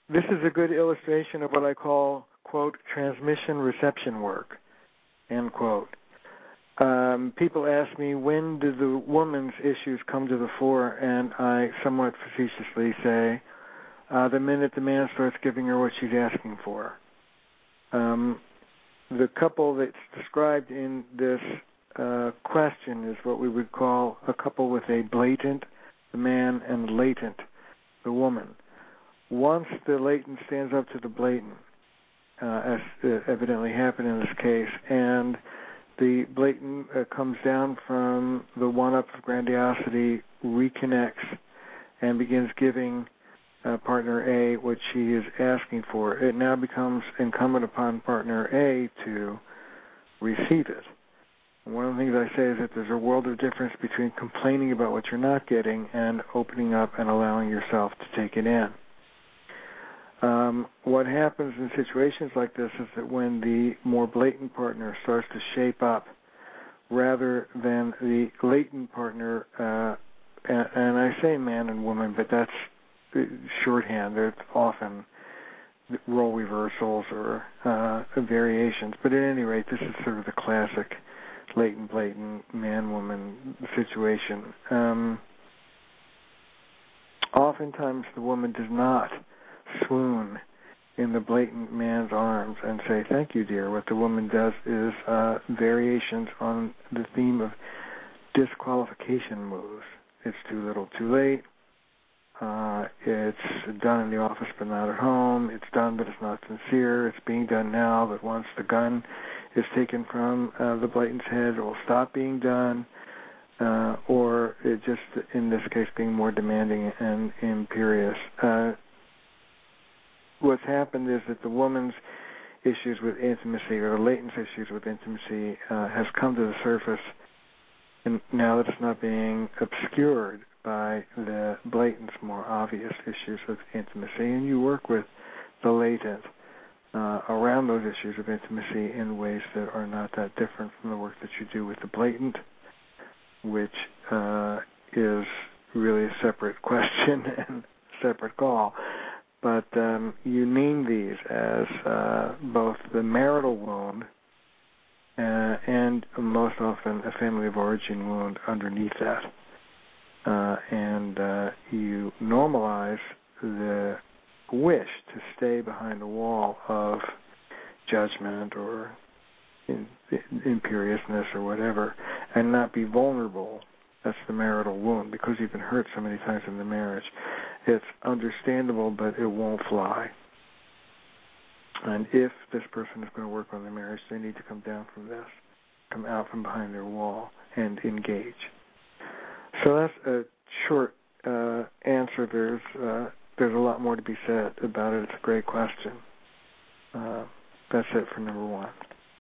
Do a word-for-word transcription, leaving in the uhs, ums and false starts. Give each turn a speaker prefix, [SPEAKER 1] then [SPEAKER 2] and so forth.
[SPEAKER 1] this is a good illustration of what I call, quote, transmission-reception work, end quote. Um, people ask me, when do the woman's issues come to the fore? And I somewhat facetiously say, uh, the minute the man starts giving her what she's asking for. Um, the couple that's described in this uh, question is what we would call a couple with a blatant, the man, and latent, the woman. Once the latent stands up to the blatant, uh, as uh, evidently happened in this case, and the blatant uh, comes down from the one-up of grandiosity, reconnects, and begins giving uh, partner A what she is asking for, it now becomes incumbent upon partner A to receive it. And one of the things I say is that there's a world of difference between complaining about what you're not getting and opening up and allowing yourself to take it in. Um, what happens in situations like this is that when the more blatant partner starts to shape up rather than the latent partner, uh, and, and I say man and woman, but that's shorthand. There's often role reversals or uh, variations. But at any rate, this is sort of the classic latent, blatant man-woman situation. Um, oftentimes the woman does not swoon in the blatant man's arms and say, thank you, dear. What the woman does is uh, variations on the theme of disqualification moves. It's too little, too late. Uh, it's done in the office but not at home. It's done but it's not sincere. It's being done now, but once the gun is taken from uh, the blatant's head, it will stop being done. Uh, or it just, in this case, being more demanding and imperious. Uh, what's happened is that the woman's issues with intimacy, or the latent issues with intimacy, uh, has come to the surface, and now that it's not being obscured by the blatant, more obvious issues of intimacy, and you work with the latent uh, around those issues of intimacy in ways that are not that different from the work that you do with the blatant, which uh, is really a separate question and separate call. But um, you name these as uh, both the marital wound uh, and most often a family of origin wound underneath that. Uh, and uh, you normalize the wish to stay behind the wall of judgment or in, in, imperiousness or whatever, and not be vulnerable. That's the marital wound, because you've been hurt so many times in the marriage. It's understandable, but it won't fly. And if this person is going to work on their marriage, they need to come down from this, come out from behind their wall, and engage. So that's a short uh, answer. There's uh, there's a lot more to be said about it. It's a great question. Uh, that's it for number one.